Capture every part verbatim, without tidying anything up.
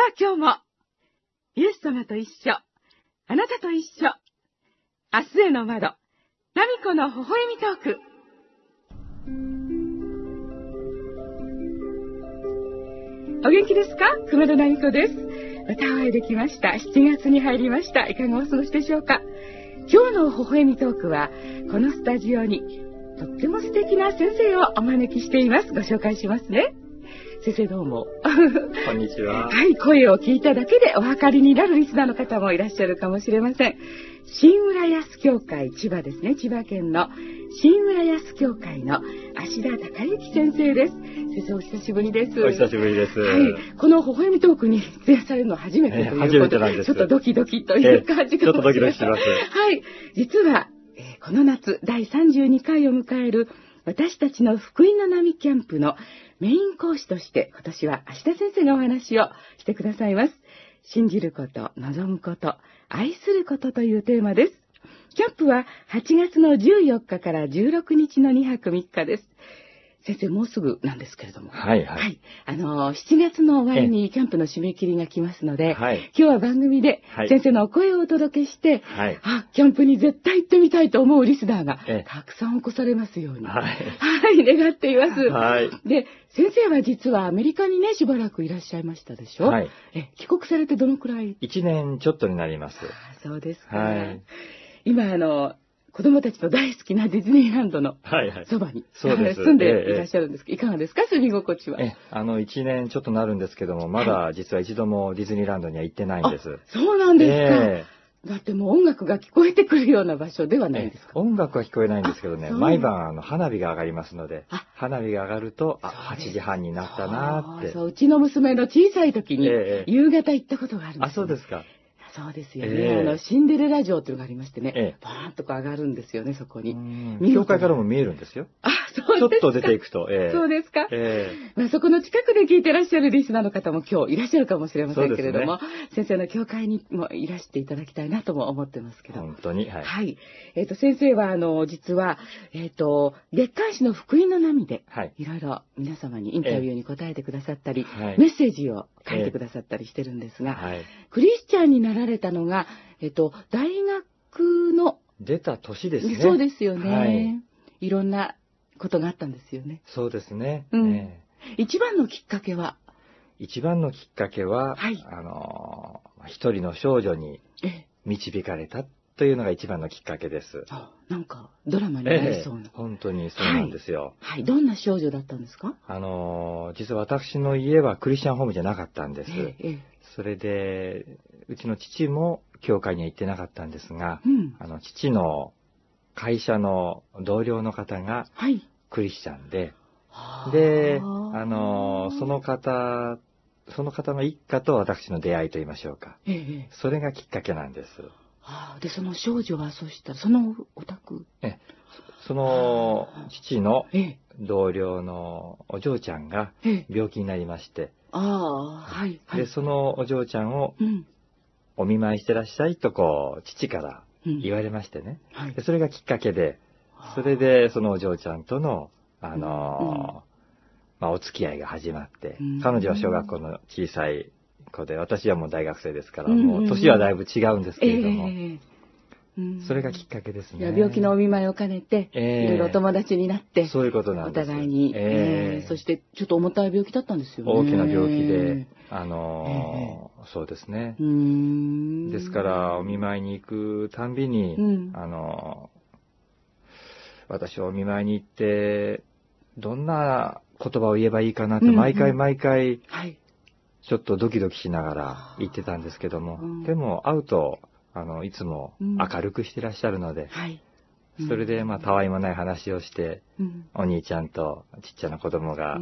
あ今日も、イエス様と一緒、あなたと一緒、明日への窓、ナミコの微笑みトーク。お元気ですか？熊田ナミコです。またお会いできました。しちがつに入りました。いかがお過ごしでしょうか？今日の微笑みトークは、このスタジオに、とっても素敵な先生をお招きしています。ご紹介しますね。先生どうも。 こんにちは。 はい、声を聞いただけでお分かりになるリスナーの方もいらっしゃるかもしれません。新浦安教会、千葉ですね、千葉県の新浦安教会の芦田孝之先生です。先生お久しぶりです。 お久しぶりです。 はい、この微笑みトークに出演されるのは初めてということで、えー、ちょっとドキドキという感じかもしれません。 ちょっとドキドキします。 はい、実は、えー、この夏だいさんじゅうにかいを迎える私たちの福音の波キャンプのメイン講師として今年は芦田先生がお話をしてくださいます。信じること、望むこと、愛することというテーマです。キャンプははちがつのじゅうよっかからじゅうろくにちのにはくみっかです。先生もうすぐなんですけれども、 はいはい、はい、 あのしちがつの終わりにキャンプの締め切りが来ますので、 はい、 今日は番組で先生のお声をお届けして、はい、あキャンプに絶対行ってみたいと思うリスナーがたくさん起こされますように、はい、はい、願っています。はい、で先生は実はアメリカにねしばらくいらっしゃいましたでしょ。はい、え帰国されてどのくらい？ いちねんちょっとになります。 あそうですか。 はい、 今あの子供たちの大好きなディズニーランドのそばに、はいはい、住んでいらっしゃるんですけど、いかがですか住み心地は？ えあのいちねんちょっとなるんですけども、まだ実は一度もディズニーランドには行ってないんです。 そうなんですか、えー、だってもう音楽が聞こえてくるような場所ではないですか？ 音楽は聞こえないんですけどね、毎晩あの花火が上がりますので、花火が上がるとあはちじはんになったなって。 そう、うちの娘の小さい時に夕方行ったことがあるんです、ね、 あそうですか。 そうですよね、えー、あのシンデレラ城というのがありましてね、えー、バーンとこう上がるんですよね、そこに。 教会からも見えるんですよ。 あ、そうですか。 ちょっと出ていくと。えー、 そうですか。 えーまあ、そこの近くで聞いてらっしゃるリスナーの方も今日いらっしゃるかもしれませんけれども、ね、先生の教会にもいらしていただきたいなとも思ってますけど。 本当に。はい。 はい、えっ、ー、と先生はあの実はえっ、ー、と月刊誌の福音の波で、はい、いろいろ皆様にインタビューに答えてくださったり、えー、メッセージを書いてくださったりしてるんですが、はい、クリスチャンになられたのがえっと、大学の出た年ですね。 そうですよね、はい。 いろんなことがあったんですよね。 そうですね。 うん、えー、一番のきっかけは一番のきっかけは、はい、あの一人の少女に導かれたというのが一番のきっかけです。 あ、なんかドラマになりそうな、えー、 本当にそうなんですよ。 はい、はい、どんな少女だったんですか？ あの実は私の家はクリスチャンホームじゃなかったんです。えーえー、それでうちの父も教会には行ってなかったんですが、うん、あの父の会社の同僚の方がクリスチャンで、はい、で、あのその方その方の一家と私の出会いと言いましょうか、ええ、それがきっかけなんです。 はあ、でその少女はそうしたらそのお宅、 えその父の同僚のお嬢ちゃんが病気になりまして、 ああ、はいはい、 でそのお嬢ちゃんを、うんお見舞いしてらっしゃいとこう父から言われましてね、うんはい、でそれがきっかけで、それでそのお嬢ちゃんとの、あのーうんまあ、お付き合いが始まって、うん、彼女は小学校の小さい子で私はもう大学生ですから、うん、もう年はだいぶ違うんですけれども、えーうん、それがきっかけですね。 病気のお見舞いを兼ねて、えー、いろいろ友達になってそういうことなんです。 お互いに、えーえー、そしてちょっと重たい病気だったんですよね。 大きな病気で、あのーえー、そうですね。うーんですからお見舞いに行くたんびに、うん、あのー、私はお見舞いに行ってどんな言葉を言えばいいかなと、うんうん、毎回毎回、はい、ちょっとドキドキしながら言ってたんですけども、うん、でも会うとあのいつも明るくしてらっしゃるので、うんはいうん、それでまあたわいもない話をして、うん、お兄ちゃんとちっちゃな子供が、うん、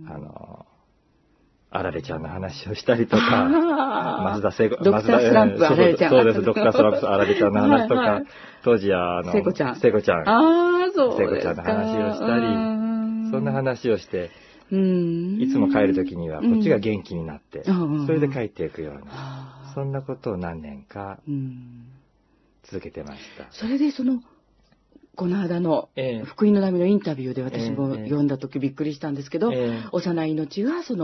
あのあられちゃんの話をしたりとか、松田聖子、 ドクタースランプあられちゃん、 そうです、ドクタースランプあられちゃんの話とか、はいはい、当時はあの聖子ちゃん、 聖子ちゃん、 ああそう聖子ちゃんの話をしたり、そんな話をして、 うんいつも帰る時にはこっちが元気になって、うん、それで帰っていくような、そんなことを何年か続けてました。 それでそのこの間の福音の波のインタビューで私も読んだ時びっくりしたんですけど、えー、幼い命がその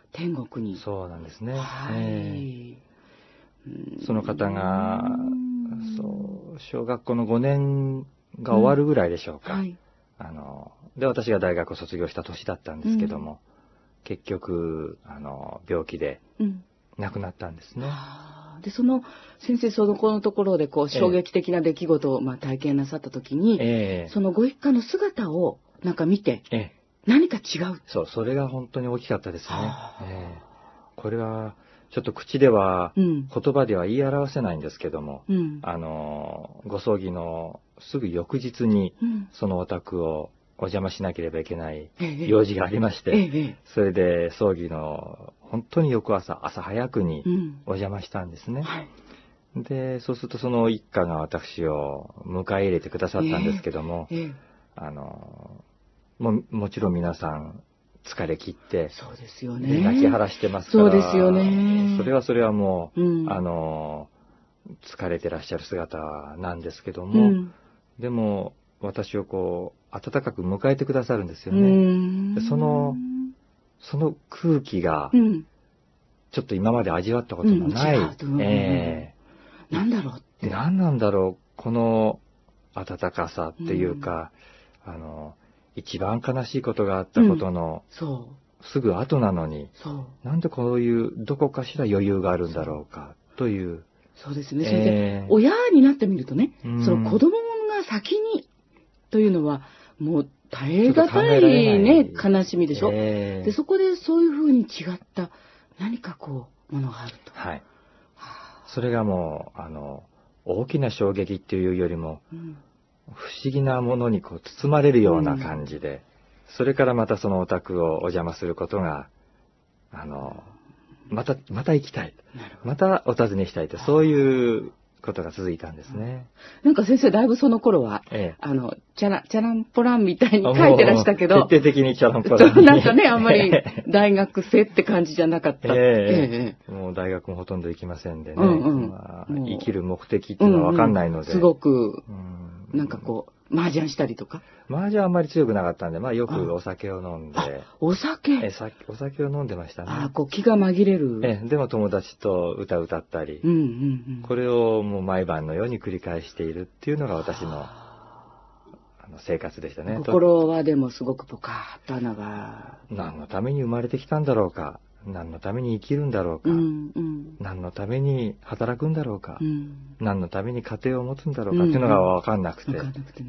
天国に。 そうなんですね。 はい。えー、その方が、そう、小学校のごねんが終わるぐらいでしょうか。うんはい、あの、で、私が大学を卒業した年だったんですけども、うん、結局、あの、病気で亡くなったんですね。 うん、で、その、先生、そのこのところで、こう、衝撃的な出来事を、まあ、体験なさった時に、えー、そのご一家の姿を、なんか見て、えー何か違う。 そう、それが本当に大きかったですね。えー、これは、ちょっと口では、うん、言葉では言い表せないんですけども、うん、あの、ご葬儀のすぐ翌日に、うん、そのお宅をお邪魔しなければいけない用事がありまして、ええ、それで葬儀の本当に翌朝、朝早くにお邪魔したんですね。うんはい、で、そうするとその一家が私を迎え入れてくださったんですけども、ええ、あの、も, もちろん皆さん疲れ切ってそうですよね。 泣き晴らしてますからそうですよね。 それはそれはもう、うん、あの疲れてらっしゃる姿なんですけども、うん、でも私をこう温かく迎えてくださるんですよね。でそのその空気が、うん、ちょっと今まで味わったことのない、うんえー、なんだろうって何なんだろうこの温かさっていうか、うん、あの一番悲しいことがあったことの、うん、そうすぐ後なのに、そうなんでこういうどこかしら余裕があるんだろうかという。 そうですね。それで、えー、親になってみるとね、うん、その子供が先にというのはもう耐え難いね悲しみでしょ、えー。でそこでそういうふうに違った何かこうものがあると。 はい。それがもうあの大きな衝撃っていうよりも。うん不思議なものにこう包まれるような感じで、うん、それからまたそのお宅をお邪魔することが、あの、また、また行きたい。またお尋ねしたいと、そういうことが続いたんですね。 なんか先生、だいぶその頃は、ええ、あの、チャラ、チャランポランみたいに書いてらしたけど、 徹底的にチャランポラン。 なんかね、あんまり大学生って感じじゃなかった。 ええええ、もう大学もほとんど行きませんでね、うんうんまあ、生きる目的っていうのは分かんないので。 うんうん、すごく、うん、なんかこう、麻雀したりとか麻雀はあんまり強くなかったんで、まあよくお酒を飲んで。 お酒えさお酒を飲んでましたね。 あこう気が紛れる。 えでも友達と歌歌ったり、うんうんうん、これをもう毎晩のように繰り返しているっていうのが私のあの生活でしたね。 心はでもすごくポカッと穴が。 何のために生まれてきたんだろうか。何のために生きるんだろうか、うんうん、何のために働くんだろうか、うん、何のために家庭を持つんだろうかっていうのが分かんなくて、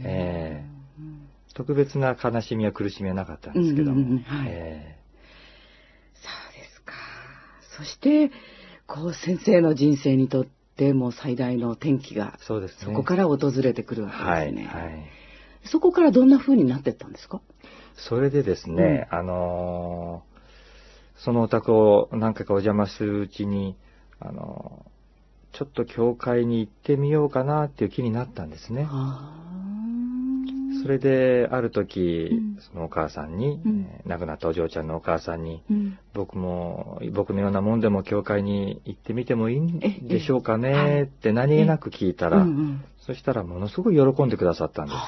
特別な悲しみや苦しみはなかったんですけども、うんうんうんはいえー、そうですか。そしてこう先生の人生にとっても最大の転機が そ, うです、ね、そこから訪れてくるわけですね、はいはい、そこからどんな風になっていったんですか？ それでですね、うん、あのーそのお宅を何回かお邪魔するうちに、あの、ちょっと教会に行ってみようかなっていう気になったんですね。それで、ある時、うん、そのお母さんに、うんえー、亡くなったお嬢ちゃんのお母さんに、うん、僕も、僕のようなもんでも教会に行ってみてもいいんでしょうかねって何気なく聞いたら、そしたらものすごい喜んでくださったんです。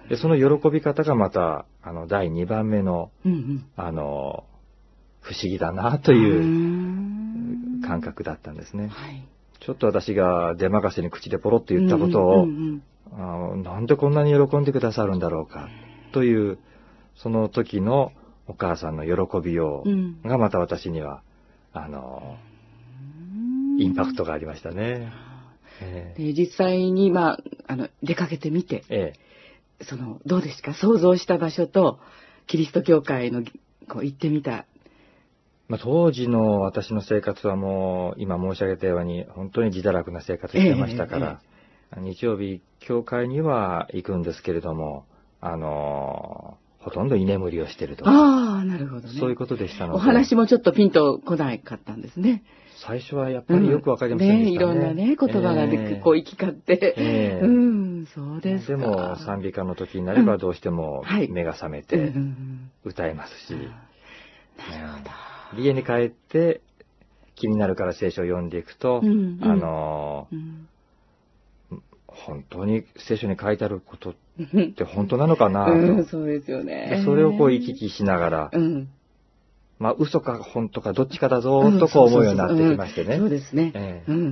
で、その喜び方がまた、あの、だいにばんめの、うんうん、あの、不思議だなという感覚だったんですね、はい、ちょっと私が出任せに口でポロッと言ったことを、うんうんうん、あなんでこんなに喜んでくださるんだろうかというその時のお母さんの喜びようがまた私にはあのインパクトがありましたね、 えー、で実際に、まあ、あの出かけてみて、ええ、そのどうですか想像した場所とキリスト教会のこう行ってみたまあ、当時の私の生活はもう今申し上げたように本当に自堕落な生活してましたから、えええ、日曜日教会には行くんですけれどもあのほとんど居眠りをしているとかああなるほどねそういうことでしたのでお話もちょっとピンとこなかったんですね。 最初はやっぱりよくわかりませんでしたね、うん、ねいろんなね言葉がで、えー、こう行き交って、えー、うんそうですか。 でも賛美歌の時になればどうしても目が覚めて歌えますし、うんうんうん、なるほど家に帰って気になるから聖書を読んでいくと、うんうん、あの、うん、本当に聖書に書いてあることって本当なのかなと、 うん、そうですよね。 それをこう行き来しながら、うん、 まあ、嘘か本当かどっちかだぞーとこう思うようになってきましてね。 そうですね。えー、うんうん。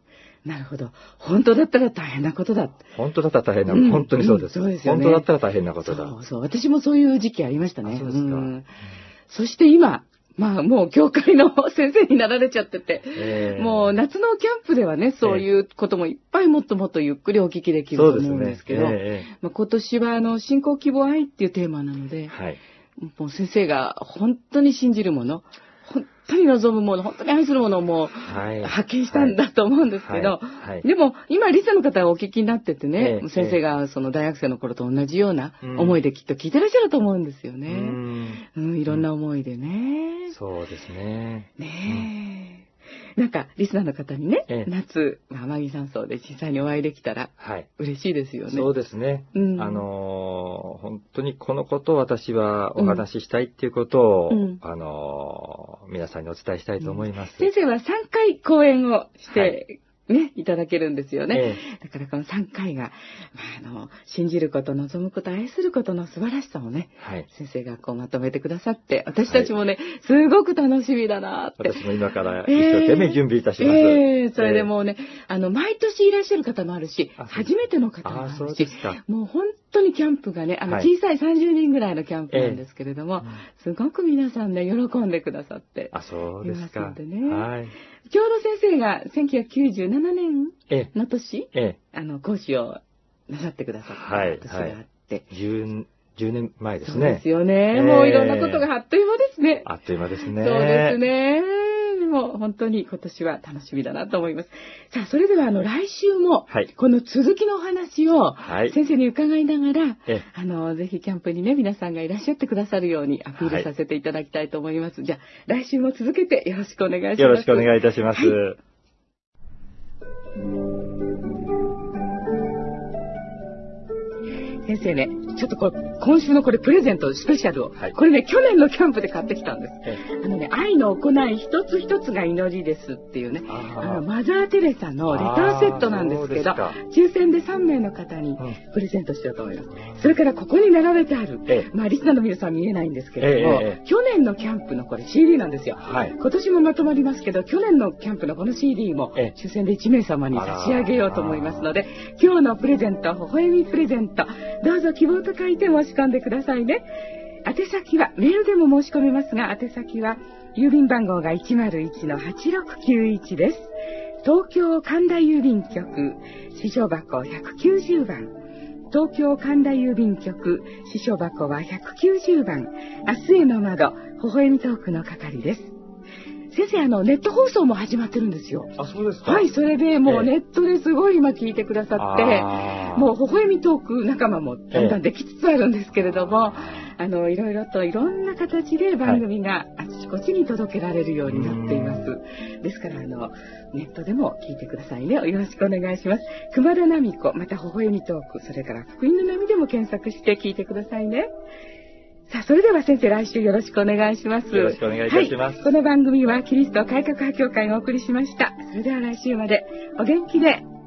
なるほど。本当だったら大変なことだ。 本当だったら大変なこと、うん、本当にそうです。うん、そうですよね。本当だったら大変なことだ。 そうそう。私もそういう時期ありましたね。 そうですか。うん、 そして今、まあもう教会の先生になられちゃってて、えー、もう夏のキャンプではね、そういうこともいっぱいもっともっとゆっくりお聞きできると思うんですけど、ねえーまあ、今年はあの信仰希望愛っていうテーマなので、はい、もう先生が本当に信じるもの、本当に望むもの、本当に愛するものをもう発見したんだと思うんですけど、はいはいはい、でも今リサの方がお聞きになっててね、えー、先生がその大学生の頃と同じような思いできっと聞いてらっしゃると思うんですよね。うんうん、いろんな思いでね。 うん、そうですね。 ねえ。なんかリスナーの方にね、ええ、夏、まあ、天城山荘で実際にお会いできたら嬉しいですよね。 そうですね。うん、あのー、本当にこのことを私はお話ししたいっていうことを、うん、あのー、皆さんにお伝えしたいと思います。 うん、先生はさんかい講演をして、はいね、いただけるんですよね。ええ、だからこのさんかいが、まあ、あの、信じること、望むこと、愛することの素晴らしさをね、はい、先生がこうまとめてくださって、私たちもね、はい、すごく楽しみだなって。 私も今から一生懸命準備いたします。 ええ、それでもうね、あの、毎年いらっしゃる方もあるし、初めての方もあるし、もう本当にキャンプがね、あの、小さいさんじゅうにんぐらいのキャンプなんですけれども、えすごく皆さんね、喜んでくださって。 あ、そうですか。 いますのでね。はい。ちょうど先生がせんきゅうひゃくきゅうじゅうななねんの年、ええ、あの、講師をなさってくださった年があって。はい、 じゅう、じゅうねんまえですね。 そうですよね。えー、もういろんなことがあっという間ですね。 あっという間ですね。 そうですね。でも本当に今年は楽しみだなと思います。さあ、それではあの来週も、この続きのお話を先生に伺いながら、はい、あの、ぜひキャンプにね、皆さんがいらっしゃってくださるようにアピールさせていただきたいと思います。はい、じゃあ、来週も続けてよろしくお願いします。 よろしくお願いいたします。はい、 先生ね、ちょっとこれ、今週のこれプレゼントスペシャルを、はい、これね、去年のキャンプで買ってきたんです。あのね、愛の行い一つ一つが祈りですっていうね、あの、マザー・テレサのレターセットなんですけど、抽選でさんめいの方にプレゼントしようと思います。うん、それからここに並べてある、ええ、まあ、リスナーの皆さん見えないんですけれども、ええ、去年のキャンプのこれ シーディー なんですよ。はい、今年もまとまりますけど、去年のキャンプのこの シーディー も抽選でいちめいさまに差し上げようと思いますので、今日のプレゼント、微笑みプレゼント、どうぞ希望と書いて申し込んでくださいね。宛先はメールでも申し込めますが、宛先は郵便番号が いちまるいちのはちろくきゅういち です。東京神田郵便局支所箱ひゃくきゅうじゅうばん、東京神田郵便局支所箱はひゃくきゅうじゅうばん、明日への窓微笑みトークの係です。先生、あの、ネット放送も始まってるんですよ。 あ、そうですか。 はい、それでもうネットですごい今聞いてくださって、もう微笑みトーク仲間もだんだんできつつあるんですけれども、あの、いろいろといろんな形で番組があちこちに届けられるようになっています。はい、ですから、あの、ネットでも聞いてくださいね。よろしくお願いします。熊田奈美子、また微笑みトーク、それから福音の波でも検索して聞いてくださいね。さあ、それでは先生、来週よろしくお願いします。 よろしくお願いいたします。 はい、この番組はキリスト改革派協会がお送りしました。それでは来週までお元気で。